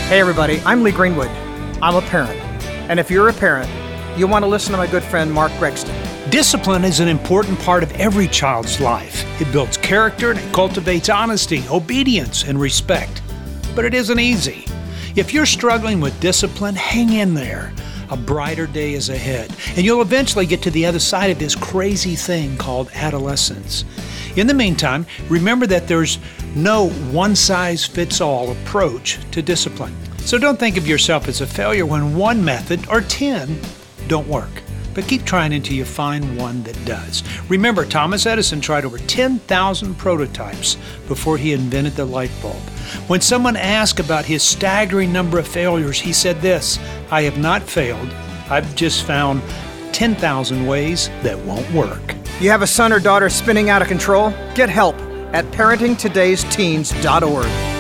Hey everybody, I'm Lee Greenwood. I'm a parent. And if you're a parent, you'll want to listen to my good friend Mark Gregston. Discipline is an important part of every child's life. It builds character and it cultivates honesty, obedience, and respect. But it isn't easy. If you're struggling with discipline, hang in there. A brighter day is ahead, and you'll eventually get to the other side of this crazy thing called adolescence. In the meantime, remember that there's no one-size-fits-all approach to discipline. So don't think of yourself as a failure when one method or 10 don't work. But keep trying until you find one that does. Remember, Thomas Edison tried over 10,000 prototypes before he invented the light bulb. When someone asked about his staggering number of failures, he said this: "I have not failed. I've just found 10,000 ways that won't work." You have a son or daughter spinning out of control? Get help at parentingtodaysteens.org.